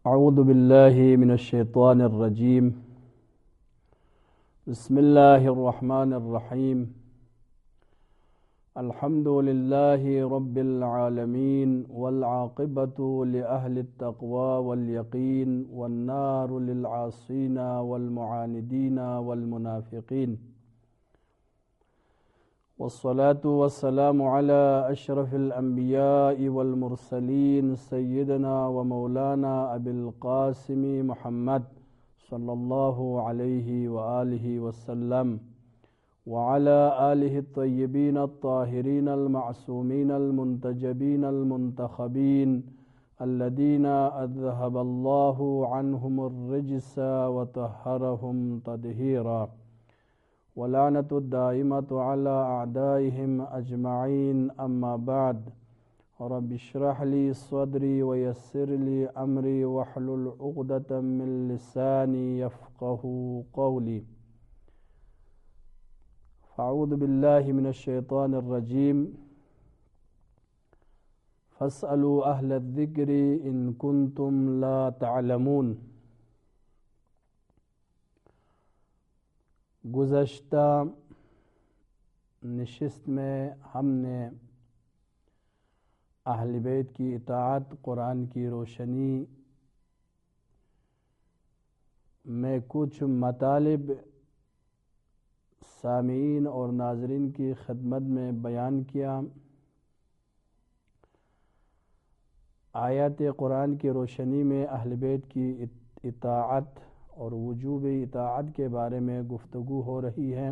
اعوذ باللہ من الشیطان الرجیم بسم اللہ الرحمن الرحیم الحمد للہ رب العالمین والعاقبۃ لأہل التقوی والیقین والنار للعاصین والمعاندین والمنافقین والصلاة والسلام على أشرف الأنبياء والمرسلين سيدنا ومولانا أبي القاسم محمد صلى الله عليه وآله وسلم وعلى آله الطيبين الطاهرين المعصومين المنتجبين المنتخبين الذين أذهب الله عنهم الرجس وطهرهم تطهيرا ولعنة الدائمة على أعدائهم أجمعين أما بعد رب اشرح لي صدري ويسر لي أمري واحلل عقدة من لساني يفقهوا قولي فأعوذ بالله من الشيطان الرجيم فاسألوا أهل الذكر إن كنتم لا تعلمون۔ گزشتہ نشست میں ہم نے اہل بیت کی اطاعت قرآن کی روشنی میں کچھ مطالب سامعین اور ناظرین کی خدمت میں بیان کیا۔ آیات قرآن کی روشنی میں اہل بیت کی اطاعت اور وجوب اطاعت کے بارے میں گفتگو ہو رہی ہے،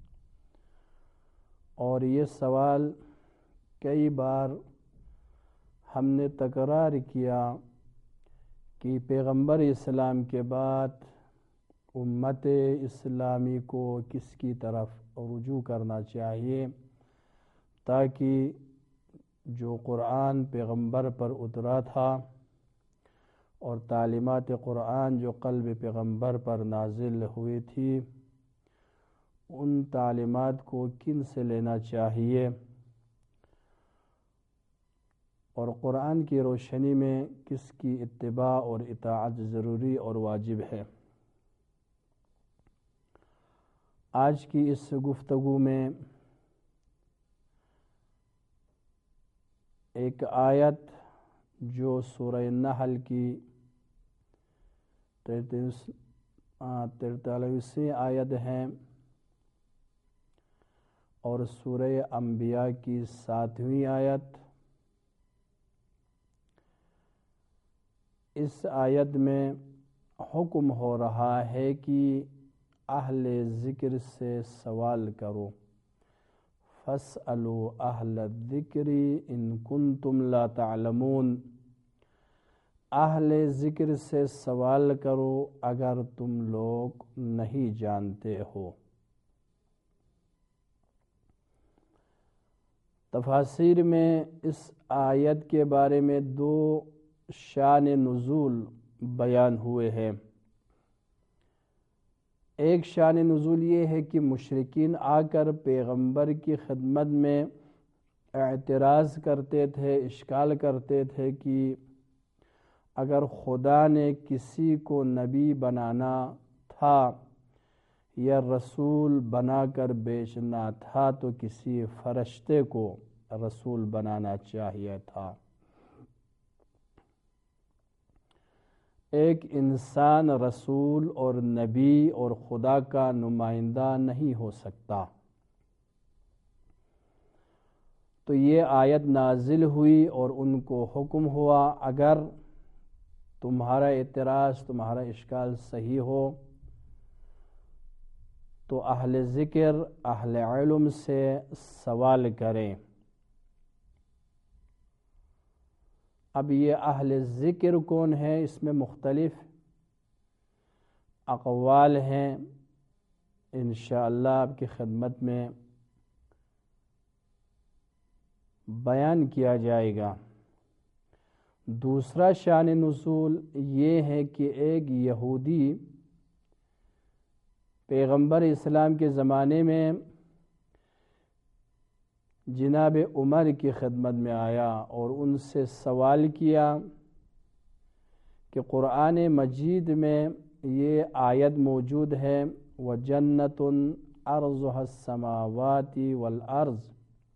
اور یہ سوال کئی بار ہم نے تکرار کیا کہ پیغمبر اسلام کے بعد امت اسلامی کو کس کی طرف رجوع کرنا چاہیے تاکہ جو قرآن پیغمبر پر اترا تھا اور تعلیمات قرآن جو قلب پیغمبر پر نازل ہوئی تھی ان تعلیمات کو کن سے لینا چاہیے، اور قرآن کی روشنی میں کس کی اتباع اور اطاعت ضروری اور واجب ہے۔ آج کی اس گفتگو میں ایک آیت جو سورہ نحل کی 43ویں آیت ہے اور سورہ انبیاء کی 7ویں آیت، اس آیت میں حکم ہو رہا ہے کہ اہل ذکر سے سوال کرو، فاسألوا اہل الذکر ان کنتم لا تعلمون، اہل ذکر سے سوال کرو اگر تم لوگ نہیں جانتے ہو۔ تفاسیر میں اس آیت کے بارے میں دو شان نزول بیان ہوئے ہیں۔ ایک شان نزول یہ ہے کہ مشرکین آ کر پیغمبر کی خدمت میں اعتراض کرتے تھے، اشکال کرتے تھے کہ اگر خدا نے کسی کو نبی بنانا تھا یا رسول بنا کر بھیجنا تھا تو کسی فرشتے کو رسول بنانا چاہیے تھا، ایک انسان رسول اور نبی اور خدا کا نمائندہ نہیں ہو سکتا۔ تو یہ آیت نازل ہوئی اور ان کو حکم ہوا اگر تمہارا اعتراض، تمہارا اشکال صحیح ہو تو اہل ذکر، اہل علم سے سوال کریں۔ اب یہ اہل ذکر کون ہے، اس میں مختلف اقوال ہیں، انشاءاللہ آپ کی خدمت میں بیان کیا جائے گا۔ دوسرا شان نزول یہ ہے کہ ایک یہودی پیغمبر اسلام کے زمانے میں جناب عمر کی خدمت میں آیا اور ان سے سوال کیا کہ قرآن مجید میں یہ آیت موجود ہے وَجَنَّةٌ عَرْضُهَا السَّمَاوَاتِ وَالْأَرْضِ،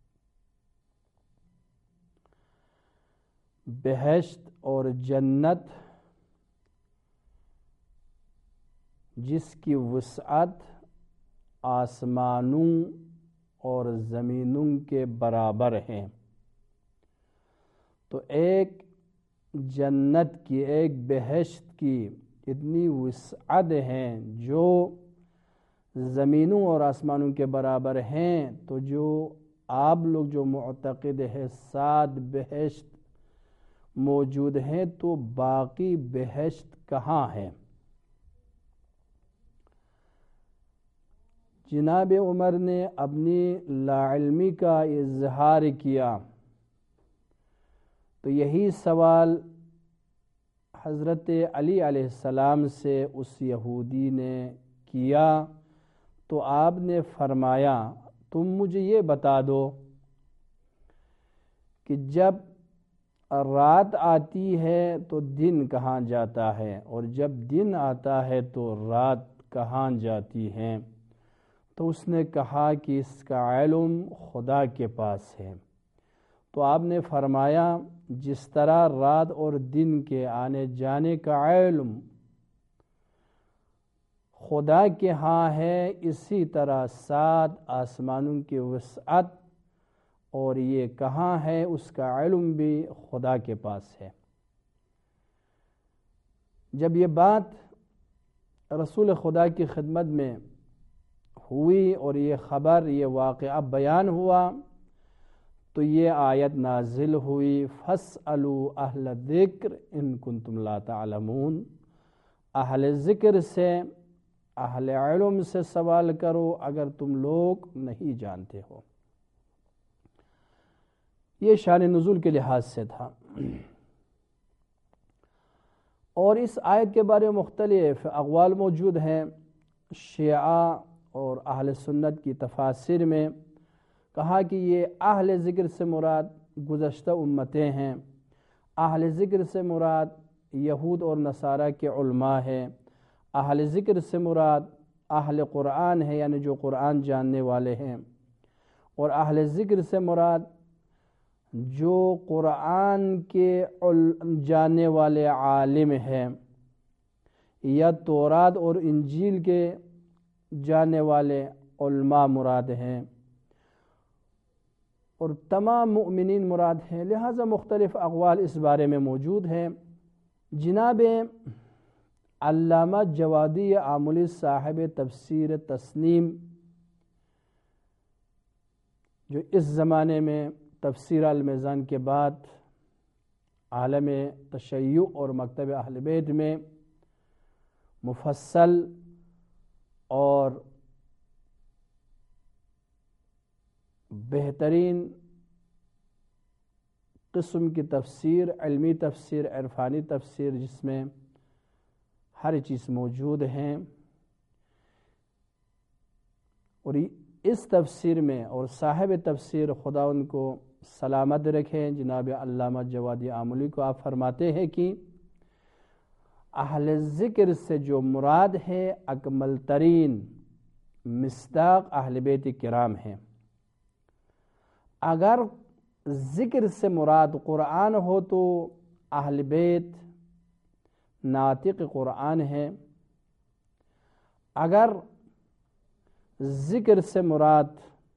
بہشت اور جنت جس کی وسعت آسمانوں اور زمینوں کے برابر ہیں۔ تو ایک جنت کی، ایک بہشت کی اتنی وسعت ہیں جو زمینوں اور آسمانوں کے برابر ہیں، تو جو آپ لوگ جو معتقد ہے 7 بہشت موجود ہیں، تو باقی بہشت کہاں ہیں؟ جناب عمر نے اپنی لاعلمی کا اظہار کیا، تو یہی سوال حضرت علی علیہ السلام سے اس یہودی نے کیا، تو آپ نے فرمایا تم مجھے یہ بتا دو کہ جب رات آتی ہے تو دن کہاں جاتا ہے، اور جب دن آتا ہے تو رات کہاں جاتی ہے؟ تو اس نے کہا کہ اس کا علم خدا کے پاس ہے۔ تو آپ نے فرمایا جس طرح رات اور دن کے آنے جانے کا علم خدا کے ہاں ہے، اسی طرح 7 آسمانوں کی وسعت اور یہ کہاں ہے اس کا علم بھی خدا کے پاس ہے۔ جب یہ بات رسول خدا کی خدمت میں ہوئی اور یہ خبر، یہ واقعہ بیان ہوا، تو یہ آیت نازل ہوئی فَاسْأَلُوا أَهْلَ الذِّكْرِ إِن كُنتُمْ لَا تَعْلَمُونَ، اہل ذکر سے، اہل علم سے سوال کرو اگر تم لوگ نہیں جانتے ہو۔ یہ شان نزول کے لحاظ سے تھا۔ اور اس آیت کے بارے میں مختلف اقوال موجود ہیں۔ شیعہ اور اہل سنت کی تفاسیر میں کہا کہ یہ اہل ذکر سے مراد گزشتہ امتیں ہیں، اہل ذکر سے مراد یہود اور نصارہ کے علماء ہیں، اہل ذکر سے مراد اہل قرآن ہے، یعنی جو قرآن جاننے والے ہیں، اور اہل ذکر سے مراد جو قرآن کے جاننے والے عالم ہیں، یا تورات اور انجیل کے جاننے والے علماء مراد ہیں، اور تمام مؤمنین مراد ہیں۔ لہذا مختلف اقوال اس بارے میں موجود ہیں۔ جناب علامہ جوادی آملی صاحب تفسیر تسنیم، جو اس زمانے میں تفسیر المیزان کے بعد عالم تشیع اور مکتب اہل بیت میں مفصل اور بہترین قسم کی تفسیر، علمی تفسیر، عرفانی تفسیر، جس میں ہر چیز موجود ہیں، اور اس تفسیر میں اور صاحب تفسیر خدا ان کو سلامت رکھیں، جناب علامہ جوادی آملی کو آپ فرماتے ہیں کہ اہل ذکر سے جو مراد ہے اکمل ترین مصداق اہل بیت کرام ہیں۔ اگر ذکر سے مراد قرآن ہو تو اہل بیت ناطق قرآن ہے، اگر ذکر سے مراد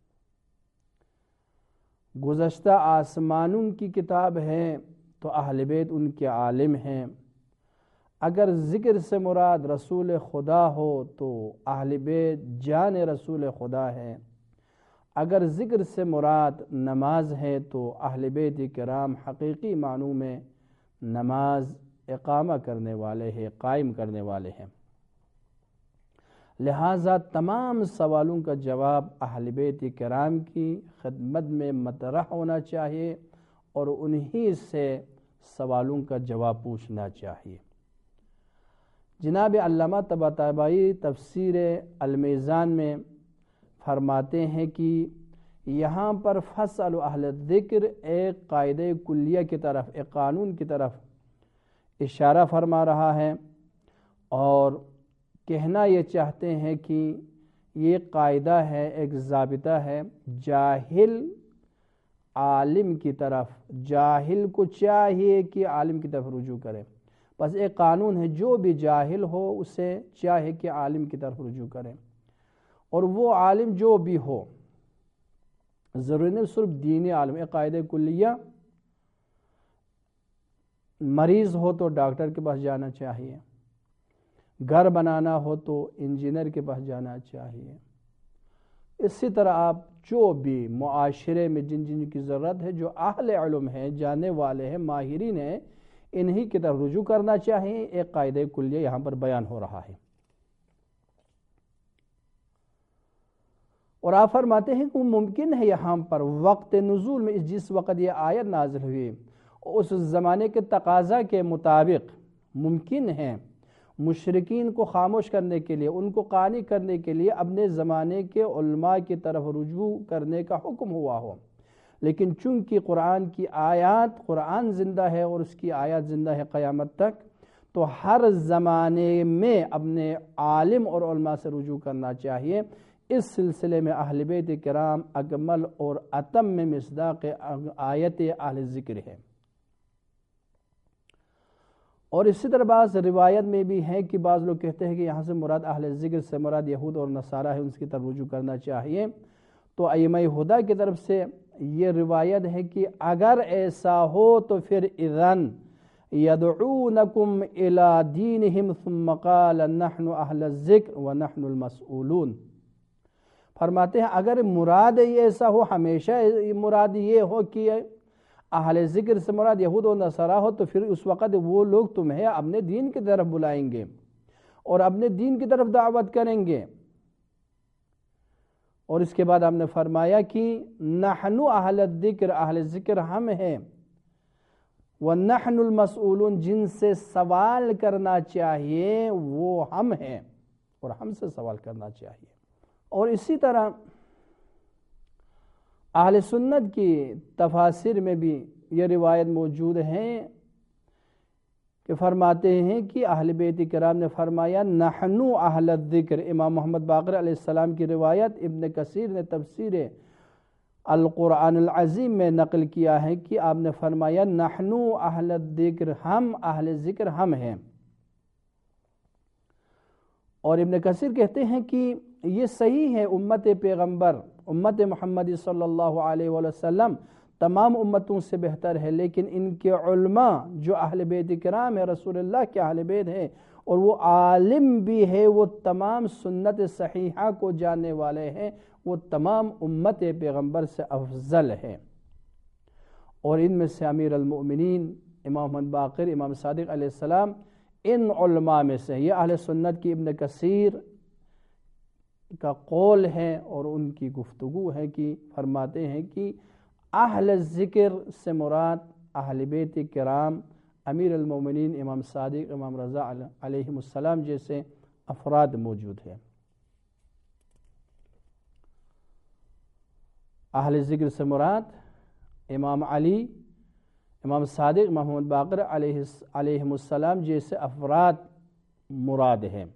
گزشتہ آسمانوں کی کتاب ہے تو اہل بیت ان کے عالم ہیں، اگر ذکر سے مراد رسول خدا ہو تو اہل بیت جان رسول خدا ہے، اگر ذکر سے مراد نماز ہے تو اہل بیت کرام حقیقی معنوں میں نماز اقامہ کرنے والے ہیں، قائم کرنے والے ہیں۔ لہٰذا تمام سوالوں کا جواب اہل بیت کرام کی خدمت میں مطرح ہونا چاہیے، اور انہی سے سوالوں کا جواب پوچھنا چاہیے۔ جناب علامہ طباطبائی تفسیر المیزان میں فرماتے ہیں کہ یہاں پر فَاسْأَلُوا أَهْلَ الذِّكْرِ ایک قاعدہ کلیہ کی طرف، ایک قانون کی طرف اشارہ فرما رہا ہے اور کہنا یہ چاہتے ہیں کہ یہ قاعدہ ہے، ایک ضابطہ ہے، جاہل عالم کی طرف، جاہل کو چاہیے کہ عالم کی طرف رجوع کرے. بس ایک قانون ہے، جو بھی جاہل ہو اسے چاہے کہ عالم کی طرف رجوع کرے، اور وہ عالم جو بھی ہو، ضروری نہیں صرف دینی عالم. ایک قاعدہ کلیہ، مریض ہو تو ڈاکٹر کے پاس جانا چاہیے، گھر بنانا ہو تو انجینئر کے پاس جانا چاہیے. اسی طرح آپ جو بھی معاشرے میں جن کی ضرورت ہے، جو اہل علم ہیں، جاننے والے ہیں، ماہرین ہیں، انہی کی طرف رجوع کرنا چاہیے. ایک قاعدہ کلیہ یہاں پر بیان ہو رہا ہے. اور آپ فرماتے ہیں کہ ممکن ہے یہاں پر وقت نزول میں، جس وقت یہ آیت نازل ہوئی، اس زمانے کے تقاضا کے مطابق ممکن ہے مشرکین کو خاموش کرنے کے لیے، ان کو قانع کرنے کے لیے اپنے زمانے کے علماء کی طرف رجوع کرنے کا حکم ہوا ہو. لیکن چونکہ قرآن کی آیات، قرآن زندہ ہے اور اس کی آیات زندہ ہے قیامت تک، تو ہر زمانے میں اپنے عالم اور علماء سے رجوع کرنا چاہیے. اس سلسلے میں اہل بیت کرام اکمل اور اتم میں مصداق آیت اہل ذکر ہے. اور اسی طرح بعض روایت میں بھی ہے کہ بعض لوگ کہتے ہیں کہ یہاں سے مراد اہل ذکر سے مراد یہود اور نصارہ ہے، ان کی طرف رجوع کرنا چاہیے. تو ائمہ ہدی کی طرف سے یہ روایت ہے کہ اگر ایسا ہو تو پھر اذن یدعونکم الی دینہم ثم قال نحن اہل الذکر ونحن المسئولون. فرماتے ہیں اگر مراد ایسا ہو، ہمیشہ مراد یہ ہو کہ اہل ذکر سے مراد یہود و نصارہ ہو، تو پھر اس وقت وہ لوگ تمہیں اپنے دین کی طرف بلائیں گے اور اپنے دین کی طرف دعوت کریں گے. اور اس کے بعد ہم نے فرمایا کہ نحن اہل الذکر، اہل ذکر ہم ہیں، وَنَحْنُ الْمَسْئُولُونَ، جن سے سوال کرنا چاہیے وہ ہم ہیں اور ہم سے سوال کرنا چاہیے. اور اسی طرح اہل سنت کی تفاسیر میں بھی یہ روایت موجود ہیں کہ فرماتے ہیں کہ اہل بیت کرام نے فرمایا نحن اہل الذکر. امام محمد باقر علیہ السلام کی روایت ابن کثیر نے تفسیر القرآن العظیم میں نقل کیا ہے کہ آپ نے فرمایا نحن اہل الذکر، ہم اہل ذکر ہم ہیں. اور ابن کثیر کہتے ہیں کہ یہ صحیح ہے، امت پیغمبر، امت محمد صلی اللہ علیہ وآلہ وسلم تمام امتوں سے بہتر ہے، لیکن ان کے علماء جو اہل بیت کرام ہیں، رسول اللہ کے اہل بیت ہیں، اور وہ عالم بھی ہے، وہ تمام سنت صحیحہ کو جاننے والے ہیں، وہ تمام امت پیغمبر سے افضل ہے. اور ان میں سے امیر المؤمنین امام محمد باقر، امام صادق علیہ السلام ان علماء میں سے. یہ اہل سنت کی ابن کثیر کا قول ہے اور ان کی گفتگو ہے کہ فرماتے ہیں کہ اہل ذکر سے مراد اہل بیت کرام، امیر المومنین امام صادق، امام رضا علیہ السلام جیسے افراد موجود ہیں. اہل ذکر سے مراد امام علی، امام صادق، امام محمد باقر علیہ السلام جیسے افراد مراد ہیں.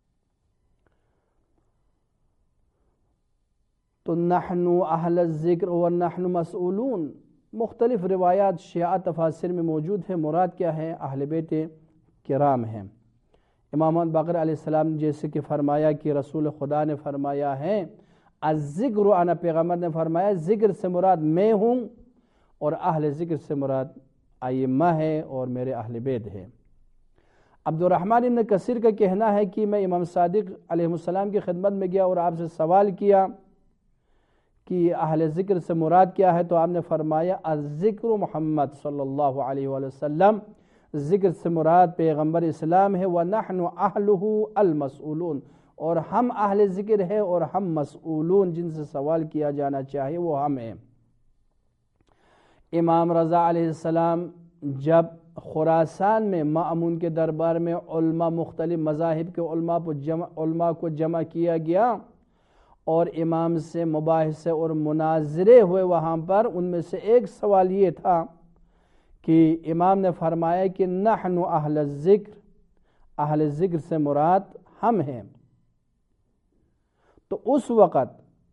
تو نحن اہل الذکر ونحن مسئولون، مختلف روایات شیعہ تفاسیر میں موجود ہیں. مراد کیا ہے؟ اہل بیت کرام ہیں. امام محمد باقر علیہ السلام جیسے کہ فرمایا کہ رسول خدا نے فرمایا ہے الذکر انا، پیغمبر نے فرمایا ذکر سے مراد میں ہوں اور اہل ذکر سے مراد ائمہ ہے اور میرے اہل بیت ہیں. عبد الرحمن ابن کثیر کا کہنا ہے کہ میں امام صادق علیہ السلام کی خدمت میں گیا اور آپ سے سوال کیا کہ اہل ذکر سے مراد کیا ہے، تو آپ نے فرمایا الذکر محمد صلی اللہ علیہ وآلہ وسلم، ذکر سے مراد پیغمبر اسلام ہے. وَنَحْنُ أَهْلُهُ الْمَسْئُولُونَ، اور ہم اہل ذکر ہے اور ہم مسئولون، جن سے سوال کیا جانا چاہیے وہ ہم ہیں. امام رضا علیہ السلام جب خراسان میں مأمون کے دربار میں علماء، مختلف مذاہب کے علماء کو جمع کیا گیا اور امام سے مباحثے اور مناظرے ہوئے وہاں پر، ان میں سے ایک سوال یہ تھا کہ امام نے فرمایا کہ نحن اہل الذکر، اہل ذکر سے مراد ہم ہیں، تو اس وقت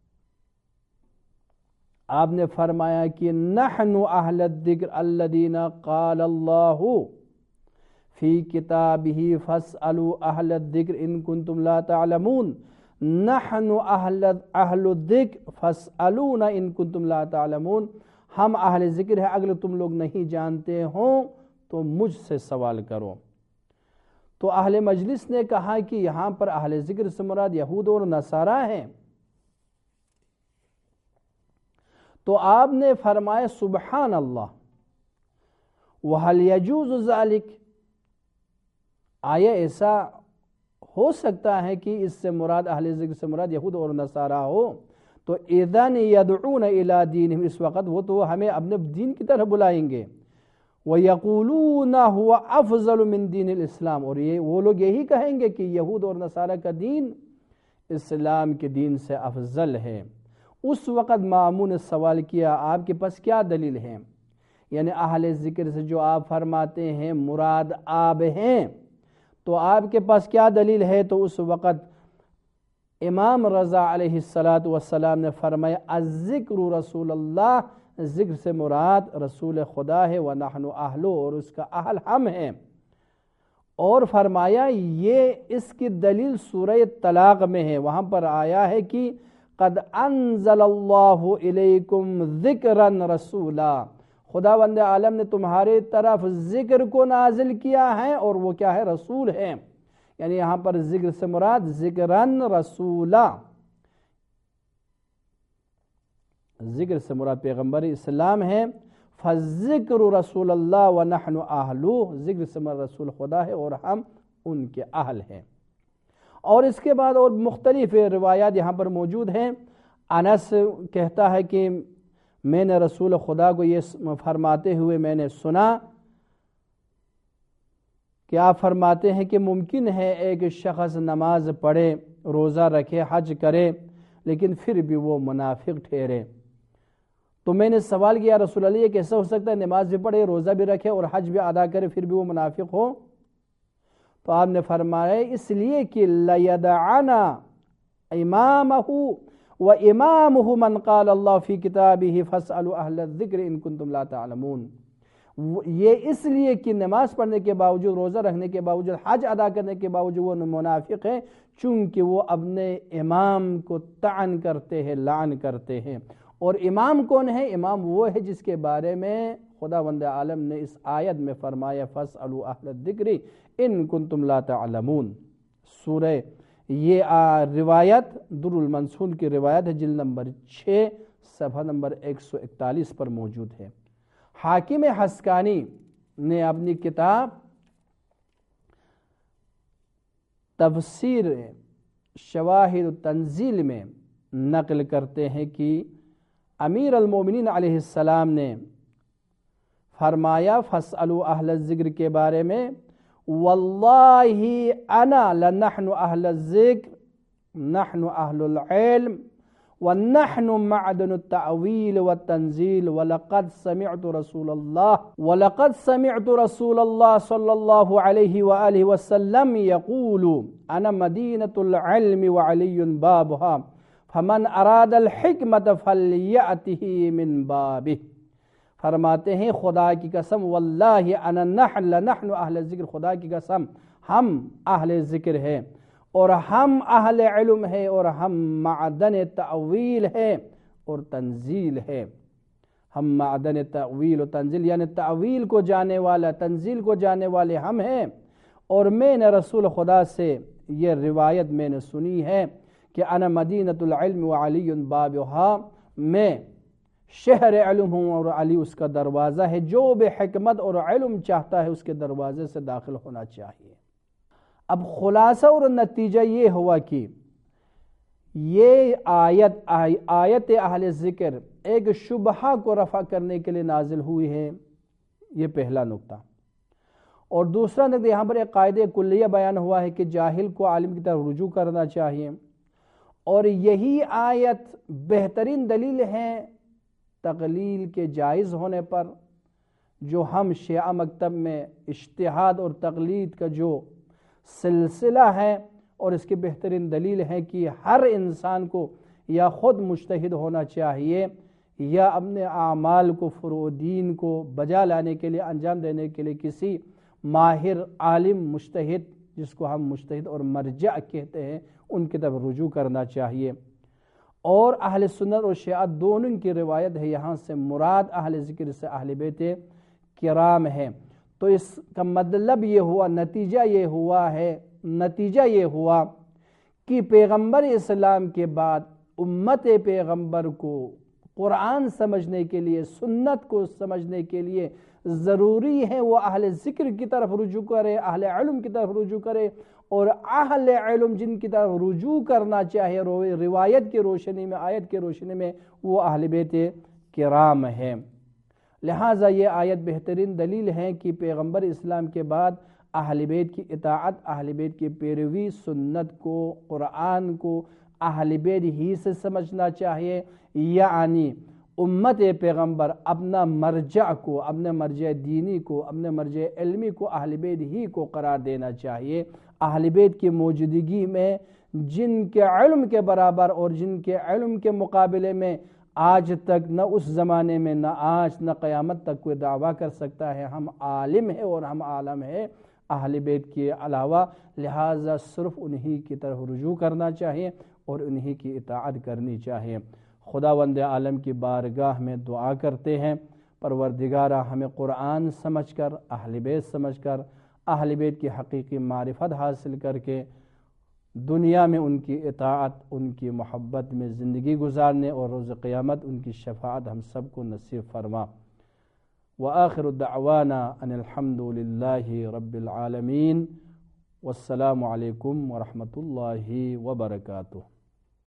آپ نے فرمایا کہ نحن اہل الذکر الذین قال اللہ فی کتابہ فاسألوا اہل الذکر ان کنتم لا تعلمون، نحن اہل الذکر فاسألونا ان کنتم لا تعلمون، ہم اہل ذکر ہیں، اگر تم لوگ نہیں جانتے ہو تو مجھ سے سوال کرو۔ تو اہل مجلس نے کہا کہ یہاں پر اہل ذکر سے مراد یہود اور نصارہ ہیں، تو آپ نے فرمایا سبحان اللہ، وَهَلْ يَجُوزُ ذَلِكَ، آیا ایسا ہو سکتا ہے کہ اس سے مراد اہل ذکر سے مراد یہود اور نصارہ ہو؟ تو اذن یدعون الی دینہم، اس وقت وہ تو ہمیں اپنے دین کی طرف بلائیں گے، وَيَقُولُونَ هُوَ أَفْضَلُ مِن دِينِ الْإِسْلَامِ، اور وہ لوگ یہی کہیں گے کہ یہود اور نصارہ کا دین اسلام کے دین سے افضل ہے۔ اس وقت مامون نے سوال کیا آپ کے پاس کیا دلیل ہے؟ یعنی اہل ذکر سے جو آپ فرماتے ہیں مراد آپ ہیں، تو آپ کے پاس کیا دلیل ہے؟ تو اس وقت امام رضا علیہ السلام نے فرمایا الذکر رسول اللہ، ذکر سے مراد رسول خدا ہے، وَنَحْنُ أَهْلُ، اور اس کا اہل ہم ہیں، اور فرمایا یہ اس کی دلیل سورہ طلاق میں ہے، وہاں پر آیا ہے کہ قد انزل اللہ الیکم ذکرا رسولا، خداوند عالم نے تمہارے طرف ذکر کو نازل کیا ہے، اور وہ کیا ہے؟ رسول ہے، یعنی یہاں پر ذکر سے مراد ذکرن رسولا، ذکر سے مراد پیغمبر اسلام ہے، فالذکر رسول اللہ ونحن اہلو، ذکر سے مراد رسول خدا ہے اور ہم ان کے اہل ہیں۔ اور اس کے بعد اور مختلف روایات یہاں پر موجود ہیں۔ انس کہتا ہے کہ میں نے رسول خدا کو یہ فرماتے ہوئے میں نے سنا کہ آپ فرماتے ہیں کہ ممکن ہے ایک شخص نماز پڑھے، روزہ رکھے، حج کرے، لیکن پھر بھی وہ منافق ٹھہرے۔ تو میں نے سوال کیا رسول اللہ یہ کیسا ہو سکتا ہے؟ نماز بھی پڑھے، روزہ بھی رکھے اور حج بھی ادا کرے، پھر بھی وہ منافق ہو؟ تو آپ نے فرمایا اس لیے کہ لَيَدَعَنَا إِمَامَهُ وَإِمَامُهُ مَنْ قَالَ اللَّهُ فِي كِتَابِهِ فَاسْأَلُوا أَهْلَ الذِّكْرِ إِن كُنتُمْ لَا تَعْلَمُونَ، یہ اس لیے کہ نماز پڑھنے کے باوجود، روزہ رکھنے کے باوجود، حج ادا کرنے کے باوجود وہ منافق ہیں، چونکہ وہ اپنے امام کو طعن کرتے ہیں، لعن کرتے ہیں۔ اور امام کون ہے؟ امام وہ ہے جس کے بارے میں خداوند عالم نے اس آیت میں فرمایا فَاسْأَلُوا أَهْلَ الذِّكْرِ ان کنتم لا تعلمون۔ سورہ یہ روایت در المنصور کی روایت ہے، جلد نمبر 6 صفحہ نمبر 141 پر موجود ہے۔ حاکم حسکانی نے اپنی کتاب تفسیر شواہد التنزیل میں نقل کرتے ہیں کہ امیر المومنین علیہ السلام نے فرمایا فاسألوا اہل الذکر کے بارے میں واللہ انا لنحن اہل الذکر نحن اہل العلم ونحن معدن التأویل والتنزیل ولقد سمعت رسول اللہ صلی اللہ علیہ وآلہ وسلم یقول انا مدینة العلم وعلی بابها فمن اراد الحکمت فلیأتہ من بابہ۔ فرماتے ہیں خدا کی قسم واللہ انا نحن اہل ذکر، خدا کی قسم ہم اہل ذکر ہیں اور ہم اہل علم ہے اور ہم معدن تأویل ہے اور تنزیل ہے۔ ہم معدن تأویل و تنزیل یعنی تأویل کو جانے والا، تنزیل کو جانے والے ہم ہیں۔ اور میں نے رسول خدا سے یہ روایت میں نے سنی ہے کہ انا مدینۃ العلم وعلی بابها، میں شہر علم ہوں اور علی اس کا دروازہ ہے، جو بے حکمت اور علم چاہتا ہے اس کے دروازے سے داخل ہونا چاہیے۔ اب خلاصہ اور نتیجہ یہ ہوا کہ یہ آیت اہل ذکر ایک شبہہ کو رفع کرنے کے لیے نازل ہوئی ہے، یہ پہلا نقطہ۔ اور دوسرا نقطہ یہاں پر ایک قاعدہ کلیہ بیان ہوا ہے کہ جاہل کو عالم کی طرف رجوع کرنا چاہیے، اور یہی آیت بہترین دلیل ہے تقلیل کے جائز ہونے پر، جو ہم شیعہ مکتب میں اجتہاد اور تقلید کا جو سلسلہ ہے، اور اس کی بہترین دلیل ہے کہ ہر انسان کو یا خود مجتہد ہونا چاہیے یا اپنے اعمال کو فروع دین کو بجا لانے کے لیے، انجام دینے کے لیے کسی ماہر عالم مجتہد، جس کو ہم مجتہد اور مرجع کہتے ہیں، ان کی طرف رجوع کرنا چاہیے۔ اور اہل سنت اور شیعہ دونوں کی روایت ہے، یہاں سے مراد اہل ذکر سے اہل بیت کرام ہے۔ تو اس کا مطلب یہ ہوا، نتیجہ یہ ہوا کہ پیغمبر اسلام کے بعد امت پیغمبر کو قرآن سمجھنے کے لیے، سنت کو سمجھنے کے لیے ضروری ہے وہ اہل ذکر کی طرف رجوع کرے، اہل علم کی طرف رجوع کرے، اور اہل علم جن کی طرف رجوع کرنا چاہے روایت کی روشنی میں، آیت کی روشنی میں، وہ اہل بیت کرام ہیں۔ لہٰذا یہ آیت بہترین دلیل ہے کہ پیغمبر اسلام کے بعد اہل بیت کی اطاعت، اہل بیت کی پیروی، سنت کو، قرآن کو اہل بیت ہی سے سمجھنا چاہیے، یعنی امت پیغمبر اپنا مرجع کو، اپنے مرجع دینی کو، اپنے مرجع علمی کو اہل بیت ہی کو قرار دینا چاہیے۔ اہل بیت کی موجودگی میں جن کے علم کے برابر اور جن کے علم کے مقابلے میں آج تک نہ اس زمانے میں، نہ آج، نہ قیامت تک کوئی دعویٰ کر سکتا ہے ہم عالم ہیں اور ہم عالم ہیں اہل بیت کے علاوہ، لہٰذا صرف انہی کی طرف رجوع کرنا چاہیے اور انہی کی اطاعت کرنی چاہیے۔ خداوند عالم کی بارگاہ میں دعا کرتے ہیں، پروردگارہ ہمیں قرآن سمجھ کر، اہل بیت سمجھ کر، اہل بیت کی حقیقی معرفت حاصل کر کے دنیا میں ان کی اطاعت، ان کی محبت میں زندگی گزارنے اور روز قیامت ان کی شفاعت ہم سب کو نصیب فرما۔ وآخر دعوانا ان الحمد للہ رب العالمین، والسلام علیکم ورحمۃ اللہ وبرکاتہ۔